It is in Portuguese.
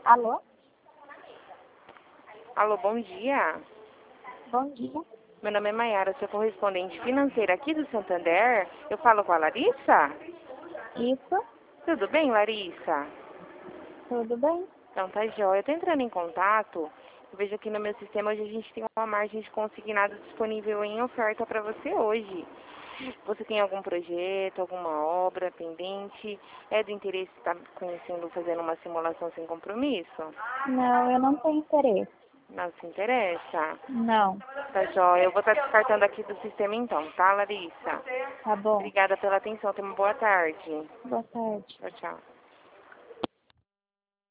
Alô? Alô, bom dia. Bom dia. Meu nome é Maiara, sou correspondente financeira aqui do Santander. Eu falo com a Larissa? Isso? Tudo bem, Larissa? Tudo bem? Então tá jóia. Eu tô entrando em contato. Eu vejo aqui no meu sistema hoje a gente tem uma margem de consignado disponível em oferta para você hoje. Você tem algum projeto, alguma obra pendente? É do interesse estar conhecendo, fazendo uma simulação sem compromisso? Não, eu não tenho interesse. Não se interessa? Não. Tá jóia. Eu vou estar descartando aqui do sistema então, tá, Larissa? Tá bom. Obrigada pela atenção. Tenha uma boa tarde. Boa tarde. Tchau, tchau.